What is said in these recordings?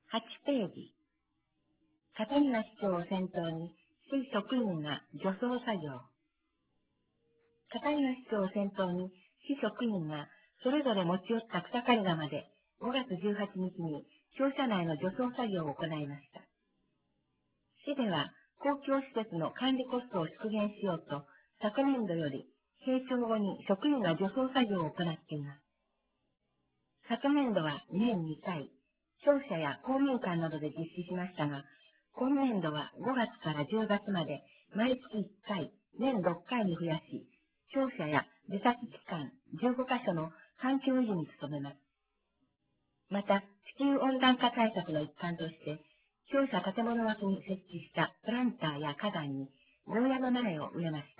8ページ。片庭市長を先頭に、市職員が除草作業。片庭市長を先頭に、市職員がそれぞれ持ち寄った草刈り釜で5月18日に庁舎内の除草作業を行いました。市では公共施設の管理コストを縮減しようと、昨年度より閉庁後に職員が除草作業を行っています。昨年度は年2回、庁舎や公民館などで実施しましたが、今年度は5月から10月まで毎月1回、年6回に増やし、庁舎や自殺機関15カ所の環境維持に努めます。また、地球温暖化対策の一環として、庁舎建物脇に設置したプランターや花壇にゴーヤの苗を植えました。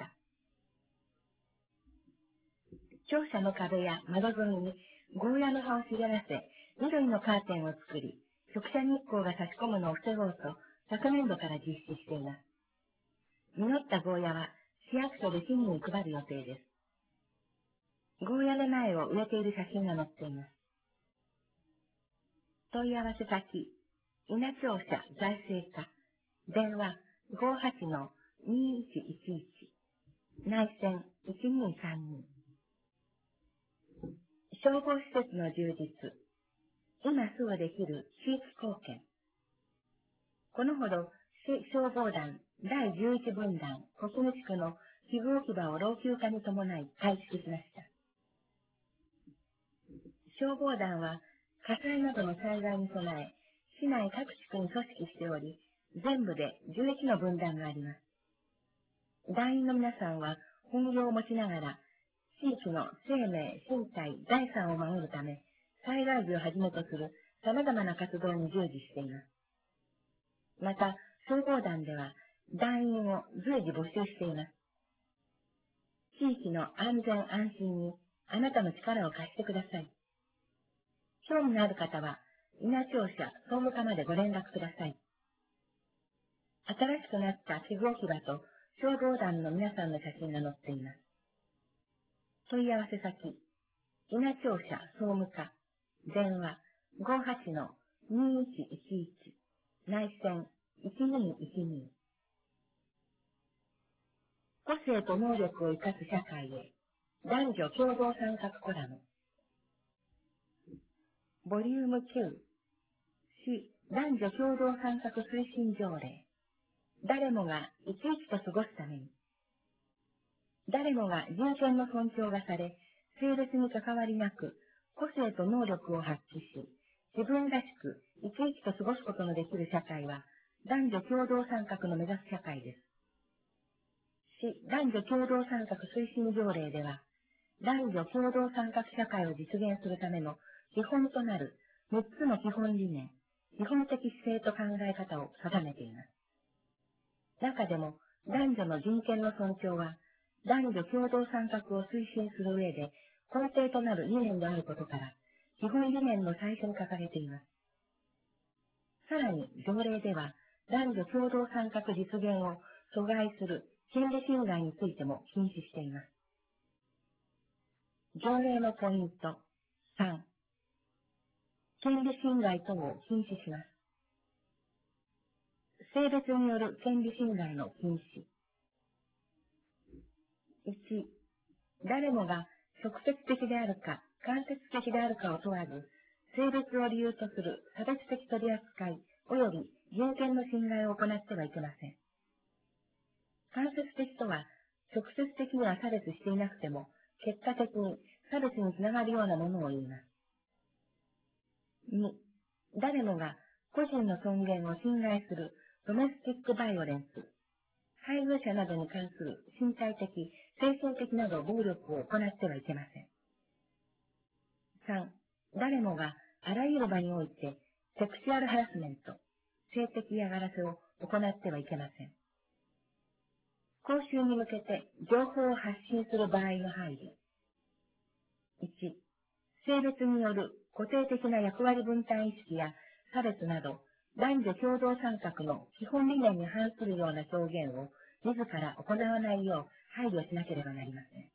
庁舎の壁や窓沿いにゴーヤの葉を茂らせ、緑のカーテンを作り、直射日光が差し込むのを防ごうと、昨年度から実施しています。実ったゴーヤは市役所で市民に配る予定です。ゴーヤの苗を植えている写真が載っています。問い合わせ先、稲庁舎財政課、電話58-2111、内線1232。消防施設の充実、今すぐできる地域貢献。このほど、市消防団第11分団国務地区の寄付置き場を老朽化に伴い改築しました。消防団は火災などの災害に備え、市内各地区に組織しており、全部で11の分団があります。団員の皆さんは本業を持ちながら、地域の生命、身体、財産を守るため、災害時をはじめとする様々な活動に従事しています。また、消防団では団員を随時募集しています。地域の安全安心にあなたの力を貸してください。興味のある方は、稲庁舎総務課までご連絡ください。新しくなった寄付置き場と消防団の皆さんの写真が載っています。問い合わせ先、稲庁舎総務課、電話58-2111、内線1212。個性と能力を生かす社会へ、男女共同参画コラム。ボリューム9、市男女共同参画推進条例。誰もが生き生きと過ごすために。誰もが人権の尊重がされ、性別に関わりなく、個性と能力を発揮し、自分らしく生き生きと過ごすことのできる社会は、男女共同参画の目指す社会です。市男女共同参画推進条例では、男女共同参画社会を実現するための基本となる6つの基本理念、基本的姿勢と考え方を定めています。中でも、男女の人権の尊重は、男女共同参画を推進する上で根底となる理念であることから、基本理念の最初に掲げています。さらに、条例では、男女共同参画実現を阻害する権利侵害についても禁止しています。条例のポイント3、権利侵害等を禁止します。性別による権利侵害の禁止。1、誰もが直接的であるか間接的であるかを問わず、性別を理由とする差別的取り扱い及び人権の侵害を行ってはいけません。間接的とは、直接的には差別していなくても、結果的に差別につながるようなものを言います。2、誰もが個人の尊厳を侵害するドメスティックバイオレンス、配偶者などに関する身体的、精神的など暴力を行ってはいけません。3、誰もがあらゆる場においてセクシュアルハラスメント、性的嫌がらせを行ってはいけません。公衆に向けて情報を発信する場合の配慮。1、性別による固定的な役割分担意識や差別など、男女共同参画の基本理念に反するような表現を自ら行わないよう配慮しなければなりません。